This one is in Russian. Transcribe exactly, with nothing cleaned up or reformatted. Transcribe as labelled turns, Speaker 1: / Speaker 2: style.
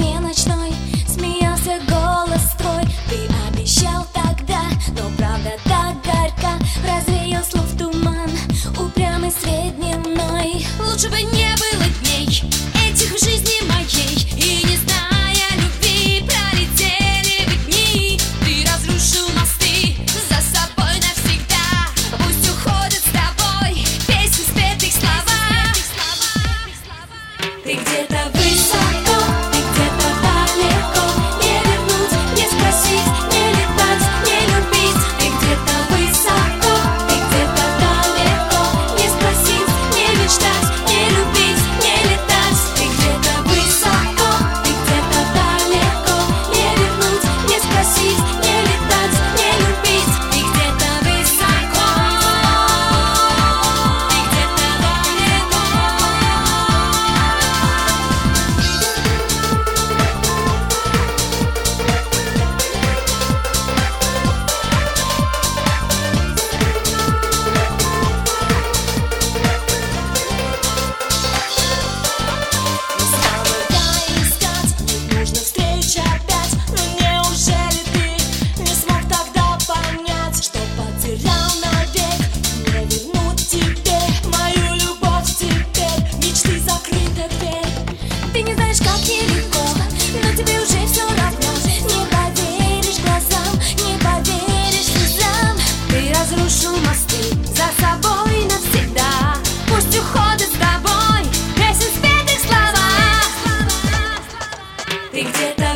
Speaker 1: сне ночной смеялся голос твой. Ты обещал тогда, но правда так горька. Развеял слов туман, упрямый свет дневной. Лучше бы не было дней этих в жизни моей, и не зная любви пролетели бы дни. Ты разрушил мосты за собой навсегда. Пусть уходят с тобой песни, спетых слова. Ты где-то высоко, ты где-то далеко. Не вернуть, не спросить, не летать, не любить. Ты где-то высоко, ты где-то далеко. Не спросить, не мечтать, не любить, не летать. Ты где-то высоко, ты где-то далеко. Не вернуть, не спросить, не летать, не любить. Ты где-то высоко, ты где-то далеко. Нужно встреч опять, но неужели ты не смог тогда понять, что потерял навек? Не вернуть тебе мою любовь теперь, мечты закрыта дверь. Ты не знаешь, как нелегко, но тебе уже все равно. Не поверишь глазам, не поверишь слезам. Ты разрушил мосты за собой навсегда. Пусть уходят с тобой песен, спетых слова. Ты где-то